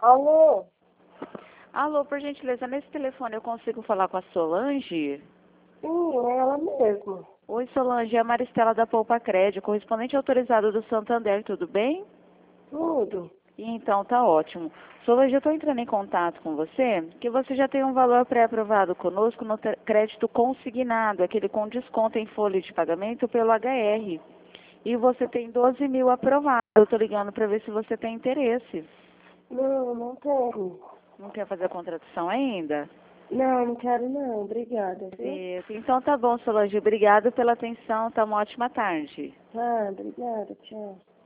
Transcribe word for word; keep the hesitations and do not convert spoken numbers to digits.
Alô? Alô, por gentileza, nesse telefone eu consigo falar com a Solange? Sim, é ela mesma. Oi, Solange, é a Maristela da Poupa Crédito, correspondente autorizado do Santander, tudo bem? Tudo. Então, tá ótimo. Solange, eu estou entrando em contato com você, que você já tem um valor pré-aprovado conosco no te- crédito consignado, aquele com desconto em folha de pagamento pelo H R. E você tem doze mil aprovado. Eu estou ligando para ver se você tem interesse. Não, não quero. Não quer fazer a contratação ainda? Não, não quero não. Obrigada, viu? Isso. Então tá bom, Solange. Obrigado pela atenção. Tá uma ótima tarde. Ah, obrigada, tchau.